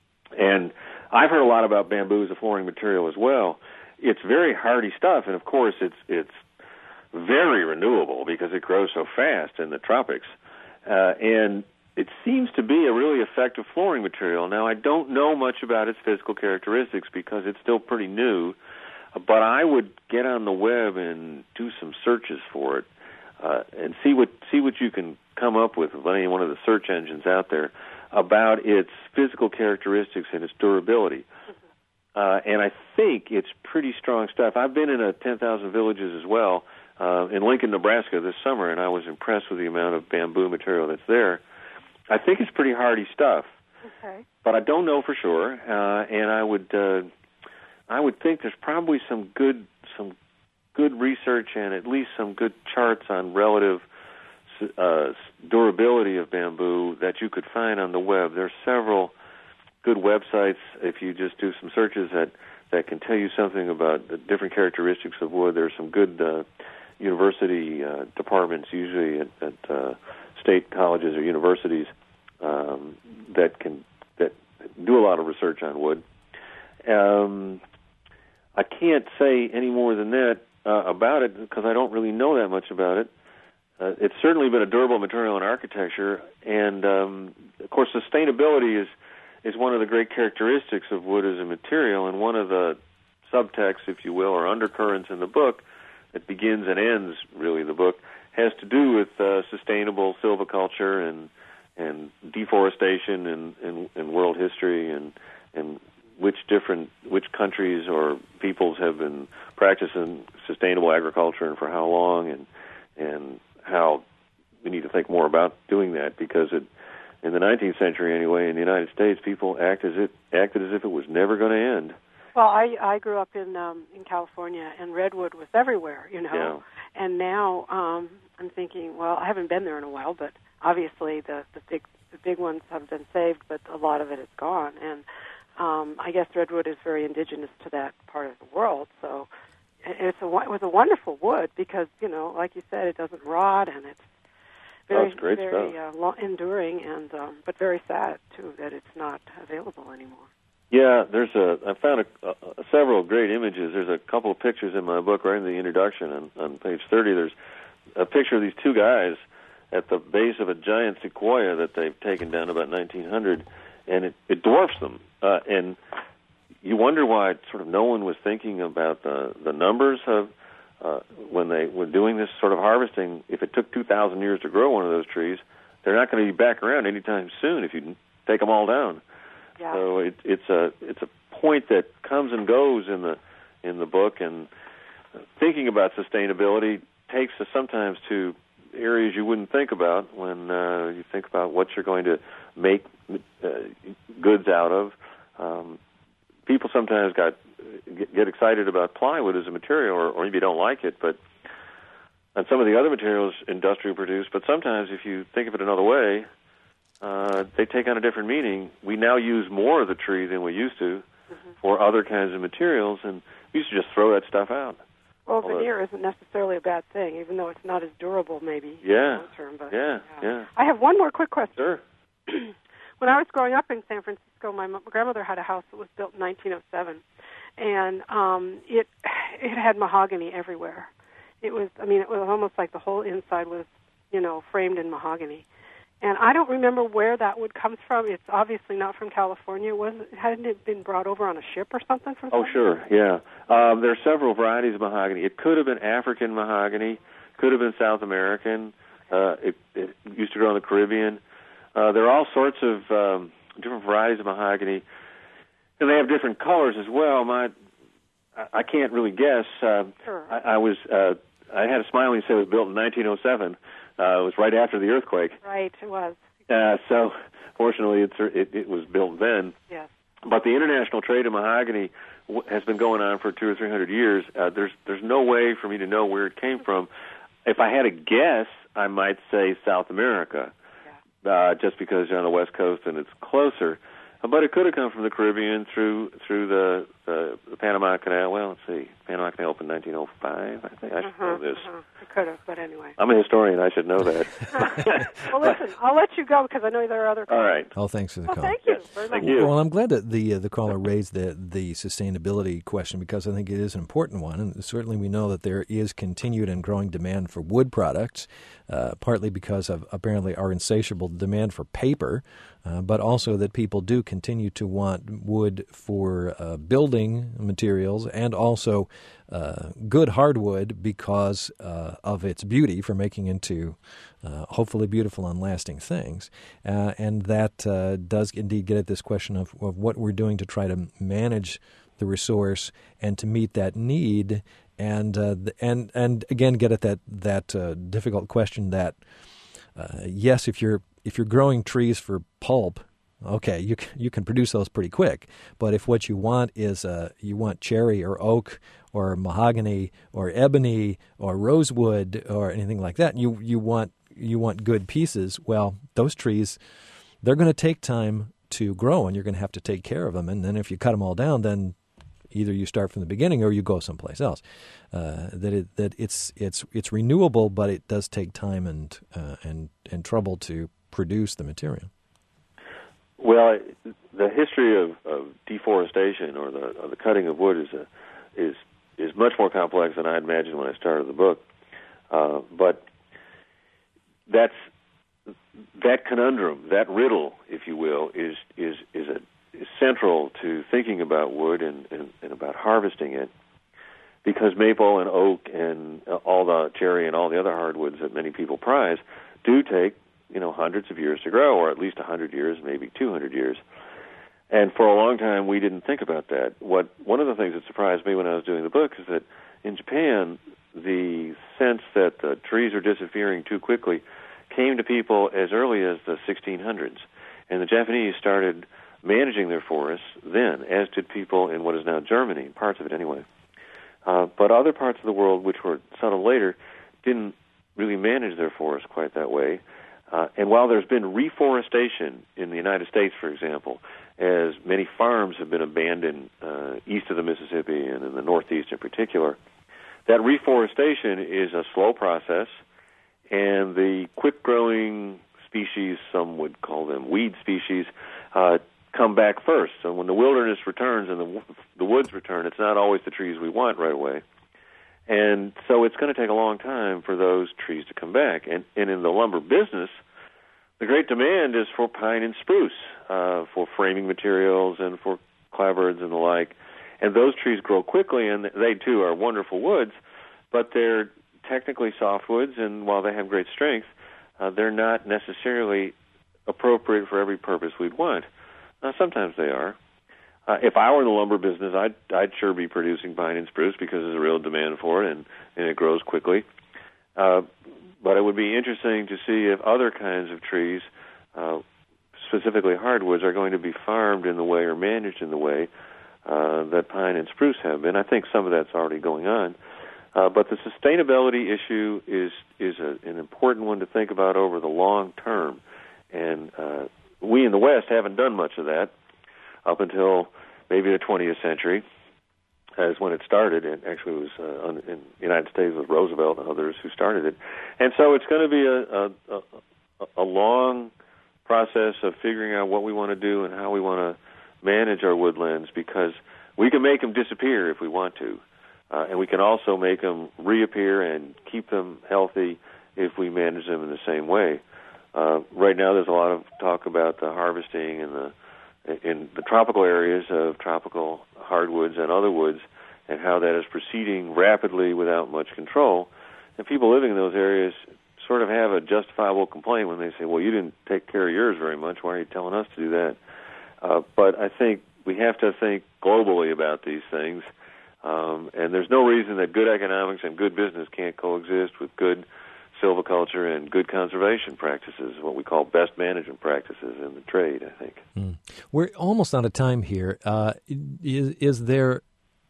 And I've heard a lot about bamboo as a flooring material as well. It's very hardy stuff, and of course, it's it's very renewable because it grows so fast in the tropics. Uh, and it seems to be a really effective flooring material. Now, I don't know much about its physical characteristics because it's still pretty new, but I would get on the web and do some searches for it uh, and see what see what you can come up with with any one of the search engines out there about its physical characteristics and its durability. Uh, and I think it's pretty strong stuff. I've been in a ten thousand Villages as well uh, in Lincoln, Nebraska this summer, and I was impressed with the amount of bamboo material that's there. I think it's pretty hardy stuff, okay. but I don't know for sure. Uh, and I would, uh, I would think there's probably some good, some good research and at least some good charts on relative uh, durability of bamboo that you could find on the web. There's several good websites if you just do some searches that that can tell you something about the different characteristics of wood. There's some good uh, university uh, departments, usually at, at uh, state colleges or universities, um, that can that do a lot of research on wood. Um, I can't say any more than that uh, about it because I don't really know that much about it. Uh, it's certainly been a durable material in architecture, and um, of course, sustainability is is one of the great characteristics of wood as a material, and one of the subtexts, if you will, or undercurrents in the book that begins and ends, really, the book, has to do with uh, sustainable silviculture and and deforestation in, in, in world history, and and which different which countries or peoples have been practicing sustainable agriculture and for how long, and and how we need to think more about doing that, because it, in the nineteenth century anyway, in the United States, people act as it acted as if it was never going to end. Well, I I grew up in um, in California, and redwood was everywhere, you know. Yeah. And now um, I'm thinking, well, I haven't been there in a while, but obviously the the big the big ones have been saved, but a lot of it is gone. And um, I guess redwood is very indigenous to that part of the world, so it's a it was a wonderful wood because, you know, like you said, it doesn't rot, and it's very, oh, it's great very stuff. Uh, long, enduring, and um, but very sad too that it's not available anymore. Yeah, there's a. I found a, a, several great images. There's a couple of pictures in my book right in the introduction on, on page thirty. There's a picture of these two guys at the base of a giant sequoia that they've taken down about nineteen hundred, and it, it dwarfs them. Uh, and you wonder why sort of no one was thinking about the the numbers of uh, when they were doing this sort of harvesting. If it took two thousand years to grow one of those trees, they're not going to be back around anytime soon if you take them all down. Yeah. So it, it's a it's a point that comes and goes in the in the book, and thinking about sustainability takes us sometimes to areas you wouldn't think about when uh, you think about what you're going to make uh, goods out of. Um, people sometimes got get, get excited about plywood as a material, or, or maybe don't like it, but on some of the other materials industrially produced. But sometimes, if you think of it another way, Uh, they take on a different meaning. We now use more of the tree than we used to mm-hmm. for other kinds of materials, and we used to just throw that stuff out. Well, veneer isn't necessarily a bad thing, even though it's not as durable, maybe, yeah. long term. But, yeah, yeah, yeah. I have one more quick question. Sure. When I was growing up in San Francisco, my m- grandmother had a house that was built in nineteen oh seven, and um, it it had mahogany everywhere. It was, I mean, it was almost like the whole inside was, you know, framed in mahogany. And I don't remember where that wood comes from. It's obviously not from California. Wasn't hadn't it been brought over on a ship or something from? Oh, sure, yeah. Um, there are several varieties of mahogany. It could have been African mahogany, could have been South American. Uh, it, it used to grow in the Caribbean. Uh, there are all sorts of um, different varieties of mahogany, and they have different colors as well. My, I can't really guess. Uh, sure. I, I was, uh, I had a smiling say it was built in nineteen oh seven. Uh, it was right after the earthquake. Right, it was. Uh, so, fortunately, it's, it, it was built then. Yes. But the international trade of mahogany w- has been going on for two or three hundred years. Uh, there's there's no way for me to know where it came from. If I had a guess, I might say South America, yeah. uh, just because you're on the West Coast and it's closer. Uh, but it could have come from the Caribbean through through the the, the Panama Canal. Well, let's see. Panama Canal opened in nineteen oh five. I think I should uh-huh, know this. Uh-huh. I could have, but anyway. I'm a historian. I should know that. Well, listen, I'll let you go because I know there are other. All right. Oh, thanks for the well, call. thank you. Yes, very thank much. you. Well, I'm glad that the uh, the caller raised the the sustainability question because I think it is an important one, and certainly we know that there is continued and growing demand for wood products, uh, partly because of apparently our insatiable demand for paper, uh, but also that people do continue to want wood for uh, building materials and also uh, good hardwood because uh, of its beauty for making into uh, hopefully beautiful and lasting things. Uh, and that uh, does indeed get at this question of, of what we're doing to try to manage the resource and to meet that need. And uh, and and again, get at that that uh, difficult question that uh, yes, if you're if you're growing trees for pulp, okay, you can, you can produce those pretty quick. But if what you want is uh, you want cherry or oak or mahogany or ebony or rosewood or anything like that, you you want you want good pieces. Well, those trees, they're going to take time to grow, and you're going to have to take care of them. And then if you cut them all down, then either you start from the beginning or you go someplace else. Uh, that it that it's it's it's renewable, but it does take time and uh, and and trouble to produce the material. Well, the history of, of deforestation or the or the cutting of wood is a, is is much more complex than I imagined when I started the book. Uh, but that's that conundrum, that riddle, if you will, is is is a is central to thinking about wood and, and, and about harvesting it, because maple and oak and all the cherry and all the other hardwoods that many people prize do take, you know, hundreds of years to grow, or at least one hundred years, maybe two hundred years. And for a long time, we didn't think about that. What one of the things that surprised me when I was doing the book is that in Japan, the sense that the trees are disappearing too quickly came to people as early as the sixteen hundreds. And the Japanese started managing their forests then, as did people in what is now Germany, parts of it anyway. Uh, but other parts of the world, which were settled later, didn't really manage their forests quite that way. Uh, and while there's been reforestation in the United States, for example, as many farms have been abandoned uh, east of the Mississippi and in the Northeast in particular, that reforestation is a slow process, and the quick-growing species, some would call them weed species, uh, come back first. So when the wilderness returns and the, the woods return, it's not always the trees we want right away. And so it's going to take a long time for those trees to come back. And, and in the lumber business, the great demand is for pine and spruce, uh, for framing materials and for clapboards and the like. And those trees grow quickly, and they, too, are wonderful woods, but they're technically softwoods, and while they have great strength, uh, they're not necessarily appropriate for every purpose we'd want. Uh, sometimes they are. Uh, if I were in the lumber business, I'd, I'd sure be producing pine and spruce because there's a real demand for it, and, and it grows quickly. Uh, but it would be interesting to see if other kinds of trees, uh, specifically hardwoods, are going to be farmed in the way or managed in the way uh, that pine and spruce have been. I think some of that's already going on. Uh, but the sustainability issue is is a, an important one to think about over the long term. And uh, we in the West haven't done much of that up until maybe the twentieth century, as when it started. It actually was uh, in the United States with Roosevelt and others who started it. And so it's going to be a, a, a, a long process of figuring out what we want to do and how we want to manage our woodlands, because we can make them disappear if we want to. Uh, and we can also make them reappear and keep them healthy if we manage them in the same way. Uh, right now there's a lot of talk about the harvesting in the in the tropical areas of tropical hardwoods and other woods, and how that is proceeding rapidly without much control. And people living in those areas sort of have a justifiable complaint when they say, well, you didn't take care of yours very much. Why are you telling us to do that? Uh, but I think we have to think globally about these things. Um, and there's no reason that good economics and good business can't coexist with good silviculture and good conservation practices, what we call best management practices in the trade, I think. Mm. We're almost out of time here. Uh, is, is there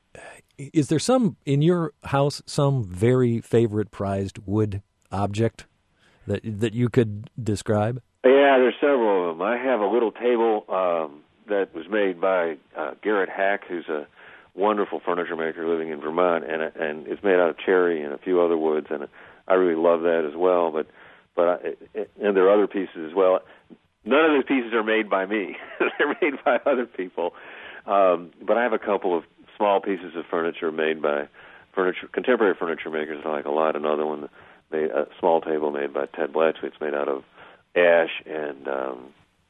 is there some, in your house, some very favorite prized wood object that that you could describe? Yeah, there's several of them. I have a little table um, that was made by uh, Garrett Hack, who's a wonderful furniture maker living in Vermont, and and it's made out of cherry and a few other woods, and I really love that as well. But but I, and there are other pieces as well. None of those pieces are made by me; they're made by other people. Um, but I have a couple of small pieces of furniture made by furniture contemporary furniture makers I like a lot. Another one, made, a small table made by Ted Blatchley. It's made out of ash and um,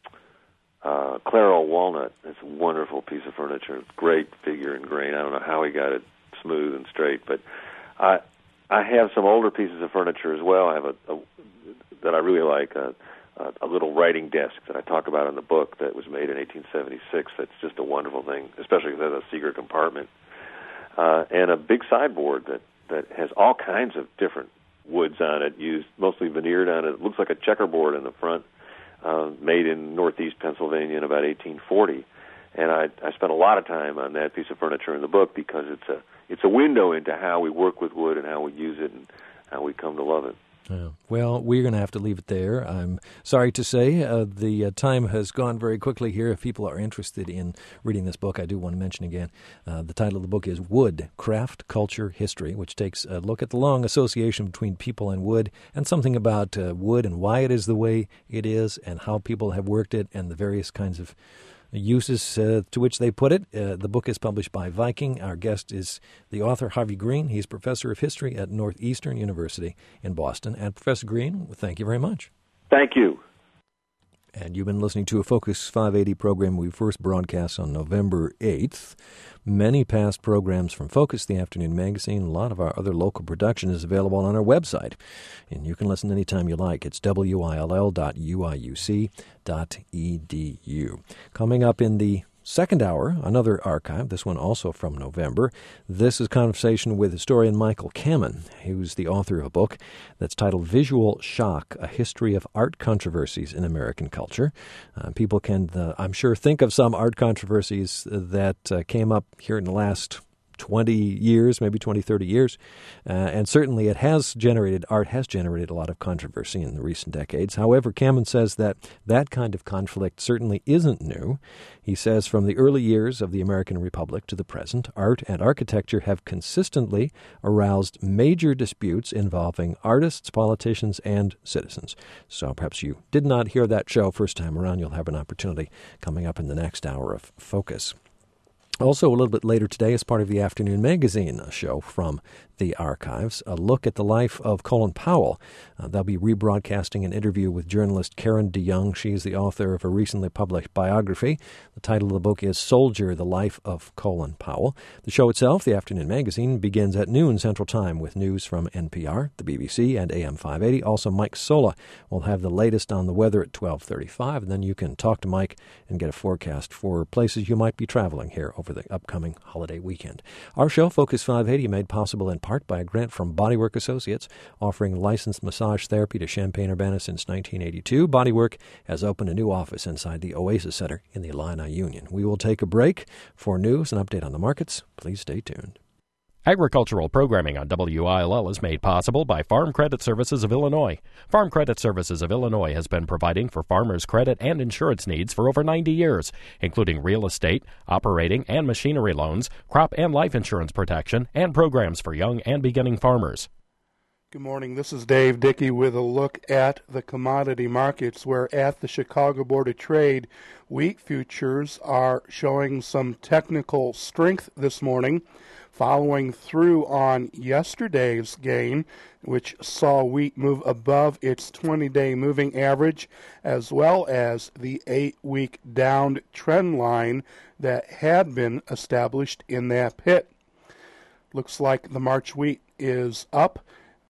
uh, Clairol walnut. It's a wonderful piece of furniture. Great figure and grain. I don't know how he got it smooth and straight, but I I have some older pieces of furniture as well. I have a, a that I really like. A, a little writing desk that I talk about in the book that was made in eighteen seventy-six. That's just a wonderful thing, especially because it has a secret compartment. Uh, and a big sideboard that, that has all kinds of different woods on it, used mostly veneered on it. It looks like a checkerboard in the front, uh, made in northeast Pennsylvania in about eighteen forty. And I, I spent a lot of time on that piece of furniture in the book because it's a it's a window into how we work with wood and how we use it and how we come to love it. Yeah. Well, we're going to have to leave it there. I'm sorry to say uh, the uh, time has gone very quickly here. If people are interested in reading this book, I do want to mention again, uh, the title of the book is Wood, Craft, Culture, History, which takes a look at the long association between people and wood and something about uh, wood and why it is the way it is and how people have worked it and the various kinds of uses uh, to which they put it. Uh, the book is published by Viking. Our guest is the author, Harvey Green. He's professor of history at Northeastern University in Boston. And Professor Green, thank you very much. Thank you. And you've been listening to a Focus five eighty program we first broadcast on November eighth. Many past programs from Focus, the afternoon magazine, a lot of our other local production is available on our website. And you can listen anytime you like. It's W I L L dot U I U C dot E D U. Coming up in the second hour, another archive, this one also from November. This is a conversation with historian Michael Kamen, who's the author of a book that's titled Visual Shock, A History of Art Controversies in American Culture. Uh, people can, uh, I'm sure, think of some art controversies that uh, came up here in the last twenty years, maybe twenty, thirty years. Uh, and certainly it has generated, art has generated a lot of controversy in the recent decades. However, Kamen says that that kind of conflict certainly isn't new. He says from the early years of the American Republic to the present, art and architecture have consistently aroused major disputes involving artists, politicians, and citizens. So perhaps you did not hear that show first time around. You'll have an opportunity coming up in the next hour of Focus. Also, a little bit later today, as part of the Afternoon Magazine, a show from the archives, a look at the life of Colin Powell. Uh, they'll be rebroadcasting an interview with journalist Karen DeYoung. She is the author of a recently published biography. The title of the book is Soldier, The Life of Colin Powell. The show itself, the Afternoon Magazine, begins at noon Central Time with news from N P R, the B B C, and A M five eighty. Also, Mike Sola will have the latest on the weather at twelve thirty-five, and then you can talk to Mike and get a forecast for places you might be traveling here over the upcoming holiday weekend. Our show, Focus five eighty, made possible in part by a grant from Bodywork Associates, offering licensed massage therapy to Champaign-Urbana since nineteen eighty-two. Bodywork has opened a new office inside the Oasis Center in the Illini Union. We will take a break for news and update on the markets. Please stay tuned. Agricultural programming on W I L L is made possible by Farm Credit Services of Illinois. Farm Credit Services of Illinois has been providing for farmers' credit and insurance needs for over ninety years, including real estate, operating and machinery loans, crop and life insurance protection, and programs for young and beginning farmers. Good morning. This is Dave Dickey with a look at the commodity markets, where at the Chicago Board of Trade, wheat futures are showing some technical strength this morning, following through on yesterday's gain, which saw wheat move above its twenty-day moving average, as well as the eight-week down trend line that had been established in that pit. Looks like the March wheat is up